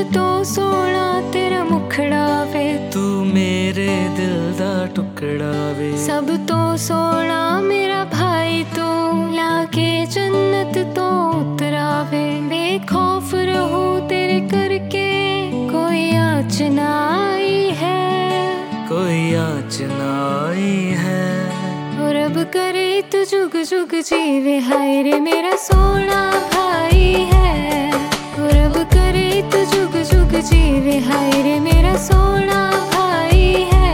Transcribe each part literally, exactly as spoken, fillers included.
तो सोना तेरा मुखड़ा वे, तू मेरे दिल दा टुकड़ा वे। सब तो सोना मेरा भाई तू, लाके जन्नत तो उतरा वे। बेखौफ रहूं तेरे करके, कोई आँच ना आई है, कोई आँच ना आई है। और अब करे तू जुग जुग जीवे, हाय रे मेरा सोना भाई है। और अब करे तू जुग जुग जीवे, हाय रे मेरा सोना भाई है।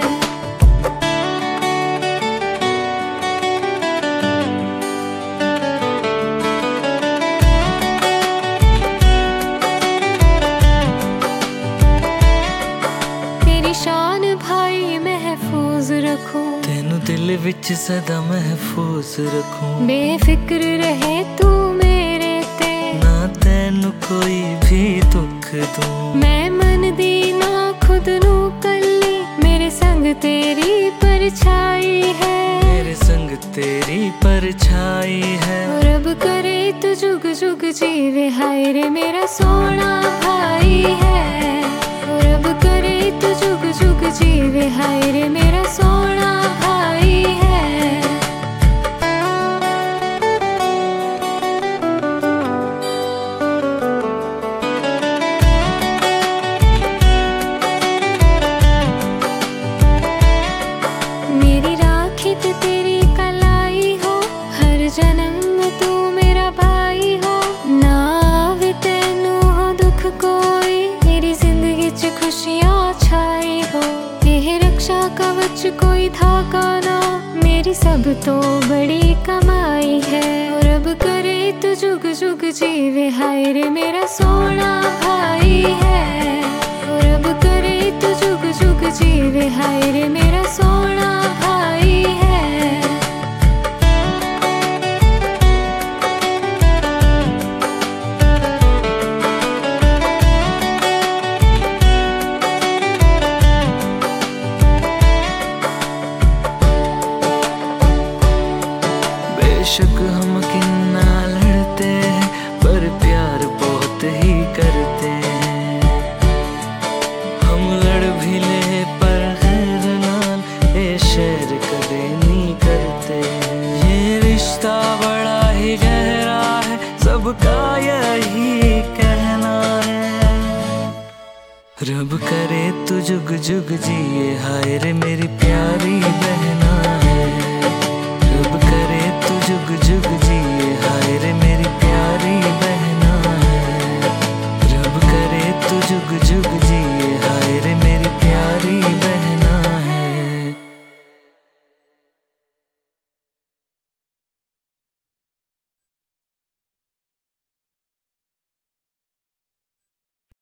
तेरी शान भाई महफूज रखूं, तेनू दिल विच सदा महफूज रखूं। बेफिक्र रहे तू मेरे ते, ना तेनू कोई भी दुख दूं। मैं मन दी ना खुद नू कल्ली, मेरे संग तेरी परछाई है, मेरे संग तेरी परछाई है। और अब करे तू जुग जुग जीवे, हाय रे मेरा सोना भाई है। और अब करे तू जुग जुग जीवे, हाय रे मेरा सोना भाई है। मेरी राखी ते तेरी कलाई हो, हर जन्म में तू मेरा भाई हो। ना आवे तैनू हो दुख कोई, मेरी जिंदगी च खुशियां छाई हो। यह रक्षा कवच कोई धागा ना, मेरी सब तो बड़ी कमाई है। और अब करे तू जुग जुग जीवे, हाय रे मेरा सोना भाई है। और अब करे तू जुग जुग जीवे, हाय रे मेरा सोना भाई है। बेशक हम कितना लड़ते हैं, पर प्यार बहुत ही करते हैं। हम लड़ भी ले पर खैर नाल ए शेर कदे नहीं करते। ये रिश्ता बड़ा ही गहरा है, सबका यही कहना है। रब करे तू जुग जुग जिए, हाय रे मेरी प्यारी बहना है। रब करे तू जुग जुग जिए, हाय रे मेरी प्यारी बहना है। रब करे तू जुग जुग